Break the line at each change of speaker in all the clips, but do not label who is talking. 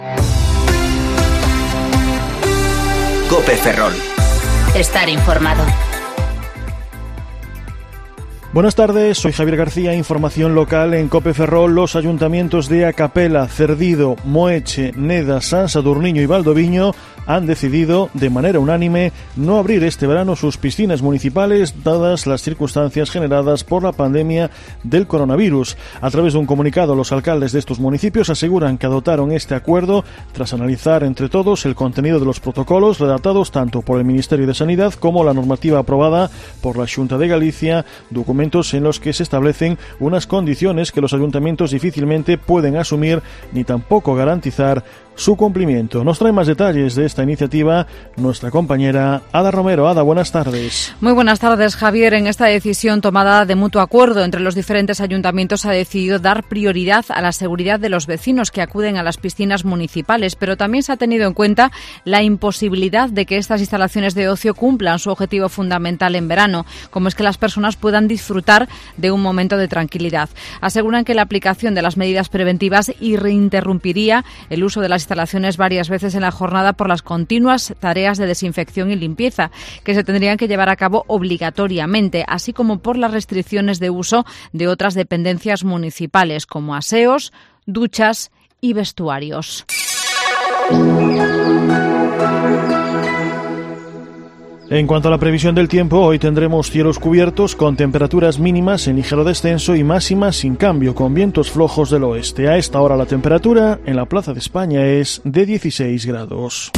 COPE Ferrol. Estar informado.
Buenas tardes, soy Javier García, información local en COPE Ferrol. Los ayuntamientos de Acapela, Cerdido, Moeche, Neda, San Sadurniño y Valdoviño han decidido de manera unánime no abrir este verano sus piscinas municipales dadas las circunstancias generadas por la pandemia del coronavirus. A través de un comunicado, los alcaldes de estos municipios aseguran que adoptaron este acuerdo tras analizar entre todos el contenido de los protocolos redactados tanto por el Ministerio de Sanidad como la normativa aprobada por la Xunta de Galicia, documentos en los que se establecen unas condiciones que los ayuntamientos difícilmente pueden asumir ni tampoco garantizar su cumplimiento. Nos trae más detalles de esta iniciativa nuestra compañera Ada Romero. Ada, buenas tardes.
Muy buenas tardes, Javier. En esta decisión tomada de mutuo acuerdo entre los diferentes ayuntamientos ha decidido dar prioridad a la seguridad de los vecinos que acuden a las piscinas municipales, pero también se ha tenido en cuenta la imposibilidad de que estas instalaciones de ocio cumplan su objetivo fundamental en verano, como es que las personas puedan disfrutar de un momento de tranquilidad. Aseguran que la aplicación de las medidas preventivas interrumpiría el uso de las instalaciones varias veces en la jornada por las continuas tareas de desinfección y limpieza que se tendrían que llevar a cabo obligatoriamente, así como por las restricciones de uso de otras dependencias municipales como aseos, duchas y vestuarios.
En cuanto a la previsión del tiempo, hoy tendremos cielos cubiertos con temperaturas mínimas en ligero descenso y máximas sin cambio, con vientos flojos del oeste. A esta hora la temperatura en la Plaza de España es de 16 grados.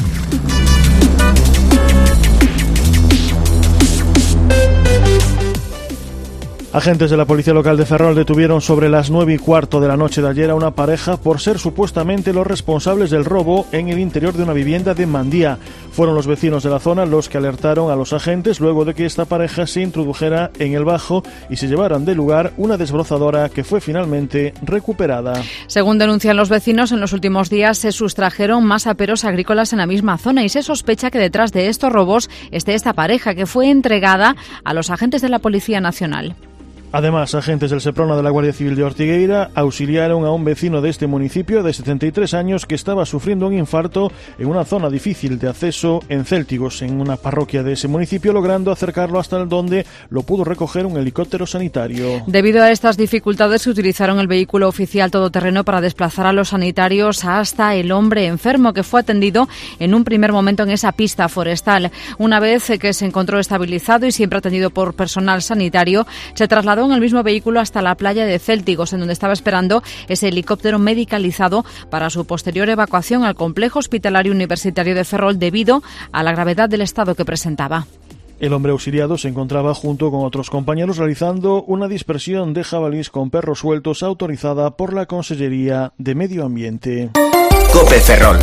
Agentes de la Policía Local de Ferrol detuvieron sobre las 9:15 de la noche de ayer a una pareja por ser supuestamente los responsables del robo en el interior de una vivienda de Mandía. Fueron los vecinos de la zona los que alertaron a los agentes luego de que esta pareja se introdujera en el bajo y se llevaran del lugar una desbrozadora que fue finalmente recuperada.
Según denuncian los vecinos, en los últimos días se sustrajeron más aperos agrícolas en la misma zona y se sospecha que detrás de estos robos esté esta pareja que fue entregada a los agentes de la Policía Nacional.
Además, agentes del Seprona de la Guardia Civil de Ortigueira auxiliaron a un vecino de este municipio de 73 años que estaba sufriendo un infarto en una zona difícil de acceso en Céltigos, en una parroquia de ese municipio, logrando acercarlo hasta donde lo pudo recoger un helicóptero sanitario.
Debido a estas dificultades, se utilizaron el vehículo oficial todoterreno para desplazar a los sanitarios hasta el hombre enfermo, que fue atendido en un primer momento en esa pista forestal. Una vez que se encontró estabilizado y siempre atendido por personal sanitario, se trasladó en el mismo vehículo hasta la playa de Céltigos, en donde estaba esperando ese helicóptero medicalizado para su posterior evacuación al complejo hospitalario universitario de Ferrol debido a la gravedad del estado que presentaba.
El hombre auxiliado se encontraba junto con otros compañeros realizando una dispersión de jabalís con perros sueltos autorizada por la Consellería de Medio Ambiente.
COPE Ferrol.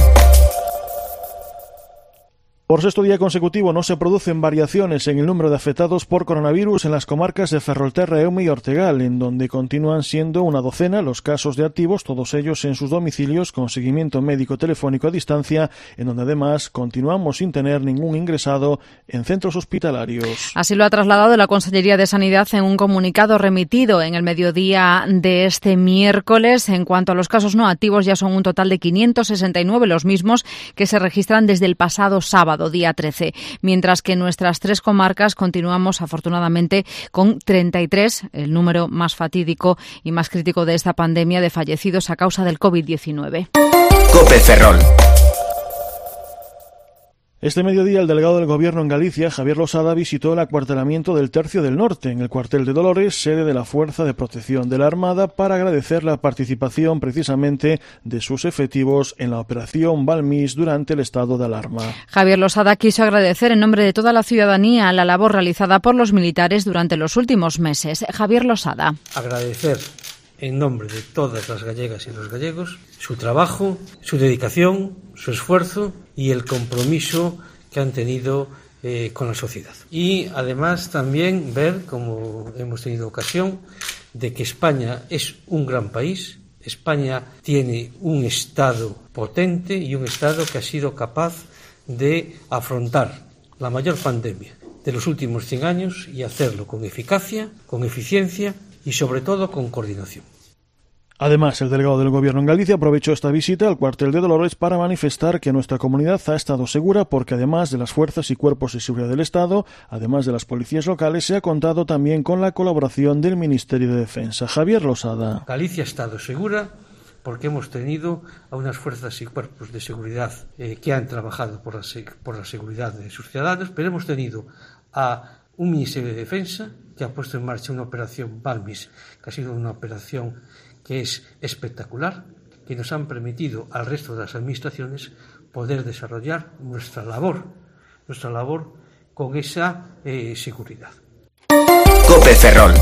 Por sexto día consecutivo no se producen variaciones en el número de afectados por coronavirus en las comarcas de Ferrolterra, Eume y Ortegal, en donde continúan siendo una docena los casos de activos, todos ellos en sus domicilios con seguimiento médico telefónico a distancia, en donde además continuamos sin tener ningún ingresado en centros hospitalarios.
Así lo ha trasladado la Consellería de Sanidad en un comunicado remitido en el mediodía de este miércoles. En cuanto a los casos no activos, ya son un total de 569 los mismos que se registran desde el pasado sábado, día 13, mientras que en nuestras tres comarcas continuamos afortunadamente con 33, el número más fatídico y más crítico de esta pandemia de fallecidos a causa del COVID-19.
COPE Ferrol.
Este mediodía, el delegado del Gobierno en Galicia, Javier Losada, visitó el acuartelamiento del Tercio del Norte, en el cuartel de Dolores, sede de la Fuerza de Protección de la Armada, para agradecer la participación precisamente de sus efectivos en la operación Balmis durante el estado de alarma.
Javier Losada quiso agradecer en nombre de toda la ciudadanía la labor realizada por los militares durante los últimos meses. Javier Losada.
Agradecer en nombre de todas las gallegas y los gallegos su trabajo, su dedicación, su esfuerzo y el compromiso que han tenido con la sociedad. Y además también ver, como hemos tenido ocasión, de que España es un gran país. España tiene un Estado potente y un Estado que ha sido capaz de afrontar la mayor pandemia de los últimos 100 años y hacerlo con eficacia, con eficiencia y sobre todo con coordinación.
Además, el delegado del Gobierno en Galicia aprovechó esta visita al cuartel de Dolores para manifestar que nuestra comunidad ha estado segura porque además de las fuerzas y cuerpos de seguridad del Estado, además de las policías locales, se ha contado también con la colaboración del Ministerio de Defensa. Javier Losada.
Galicia ha estado segura porque hemos tenido a unas fuerzas y cuerpos de seguridad que han trabajado por la seguridad de sus ciudadanos, pero hemos tenido a un Ministerio de Defensa que ha puesto en marcha una operación Balmis, que ha sido una operación que es espectacular, que nos han permitido al resto de las administraciones poder desarrollar nuestra labor con esa seguridad.
COPE Ferrol.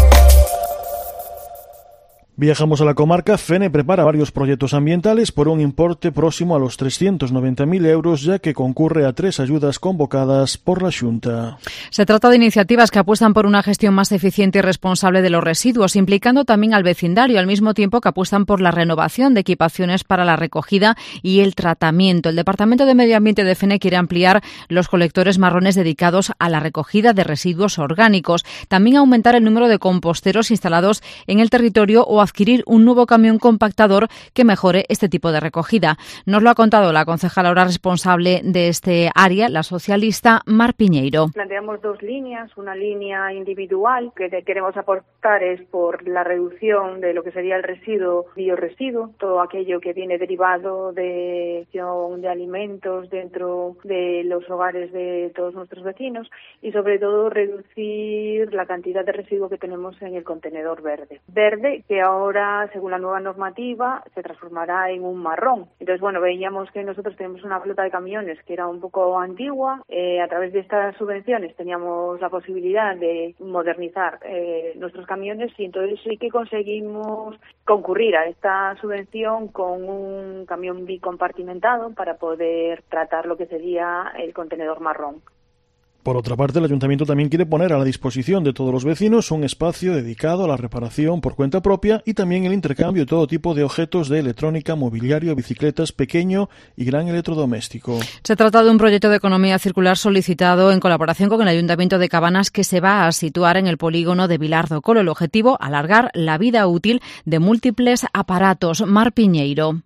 Viajamos a la comarca. Fene prepara varios proyectos ambientales por un importe próximo a los 390.000 euros, ya que concurre a 3 ayudas convocadas por la Xunta.
Se trata de iniciativas que apuestan por una gestión más eficiente y responsable de los residuos, implicando también al vecindario, al mismo tiempo que apuestan por la renovación de equipaciones para la recogida y el tratamiento. El Departamento de Medio Ambiente de Fene quiere ampliar los colectores marrones dedicados a la recogida de residuos orgánicos, también aumentar el número de composteros instalados en el territorio o adquirir un nuevo camión compactador que mejore este tipo de recogida. Nos lo ha contado la concejala ahora responsable de este área, la socialista Mar Piñeiro.
Planteamos 2 líneas, una línea individual que queremos aportar es por la reducción de lo que sería el residuo, biorresiduo, todo aquello que viene derivado de alimentos dentro de los hogares de todos nuestros vecinos y sobre todo reducir la cantidad de residuo que tenemos en el contenedor verde. Verde que ahora, según la nueva normativa, se transformará en un marrón. Entonces, veíamos que nosotros tenemos una flota de camiones que era un poco antigua. A través de estas subvenciones teníamos la posibilidad de modernizar nuestros camiones y entonces sí que conseguimos concurrir a esta subvención con un camión bicompartimentado para poder tratar lo que sería el contenedor marrón.
Por otra parte, el Ayuntamiento también quiere poner a la disposición de todos los vecinos un espacio dedicado a la reparación por cuenta propia y también el intercambio de todo tipo de objetos de electrónica, mobiliario, bicicletas, pequeño y gran electrodoméstico.
Se trata de un proyecto de economía circular solicitado en colaboración con el Ayuntamiento de Cabanas que se va a situar en el polígono de Vilar do Colo. El objetivo, alargar la vida útil de múltiples aparatos. Mar Piñeiro.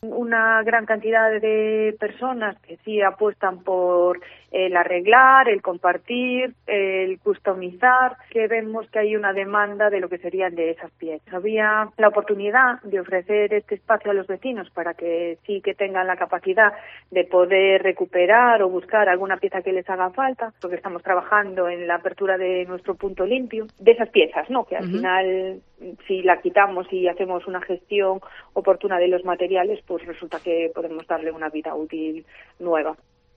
Una gran cantidad de personas que sí apuestan por el arreglar, el compartir, el customizar, que vemos que hay una demanda de lo que serían de esas piezas. Había la oportunidad de ofrecer este espacio a los vecinos para que sí que tengan la capacidad de poder recuperar o buscar alguna pieza que les haga falta, porque estamos trabajando en la apertura de nuestro punto limpio, de esas piezas, ¿no? Que al final, si la quitamos y hacemos una gestión oportuna de los materiales, pues resulta que podemos darle una vida útil nueva.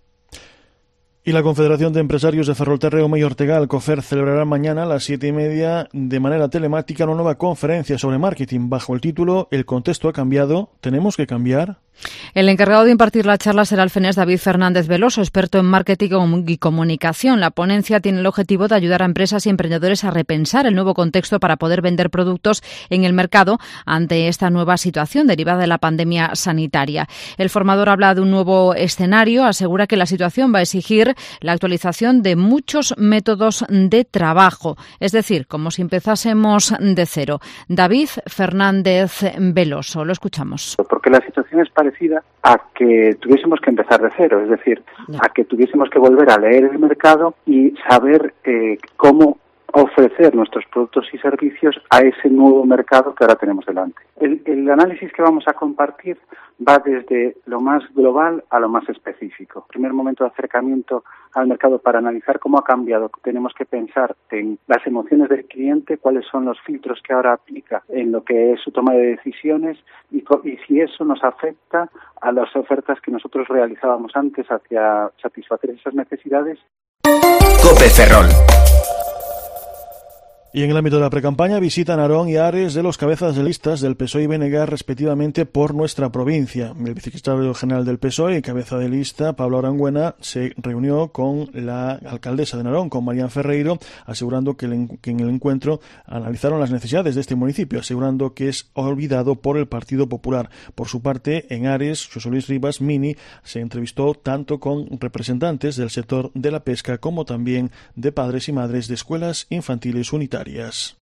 Y la Confederación de Empresarios de Ferrolterreo y Ortegal, COFER, celebrará mañana a las 7:30 de manera telemática una nueva conferencia sobre marketing bajo el título «El contexto ha cambiado, ¿tenemos que cambiar?».
El encargado de impartir la charla será el fenés David Fernández Veloso, experto en marketing y comunicación. La ponencia tiene el objetivo de ayudar a empresas y emprendedores a repensar el nuevo contexto para poder vender productos en el mercado ante esta nueva situación derivada de la pandemia sanitaria. El formador habla de un nuevo escenario, asegura que la situación va a exigir la actualización de muchos métodos de trabajo, es decir, como si empezásemos de cero. David Fernández Veloso, lo escuchamos.
Porque la situación es parecida a que tuviésemos que empezar de cero, es decir, a que tuviésemos que volver a leer el mercado y saber cómo ofrecer nuestros productos y servicios a ese nuevo mercado que ahora tenemos delante. El análisis que vamos a compartir va desde lo más global a lo más específico. Primer momento de acercamiento al mercado para analizar cómo ha cambiado. Tenemos que pensar en las emociones del cliente, cuáles son los filtros que ahora aplica en lo que es su toma de decisiones y si eso nos afecta a las ofertas que nosotros realizábamos antes hacia satisfacer esas necesidades.
COPE Ferrol.
Y en el ámbito de la precampaña visitan Narón y Ares de los cabezas de listas del PSOE y BNG respectivamente por nuestra provincia. El vicesecretario general del PSOE y cabeza de lista, Pablo Arangüena, se reunió con la alcaldesa de Narón, con Marian Ferreiro, asegurando que en el encuentro analizaron las necesidades de este municipio, asegurando que es olvidado por el Partido Popular. Por su parte, en Ares, José Luis Rivas Mini se entrevistó tanto con representantes del sector de la pesca como también de padres y madres de escuelas infantiles unitarias.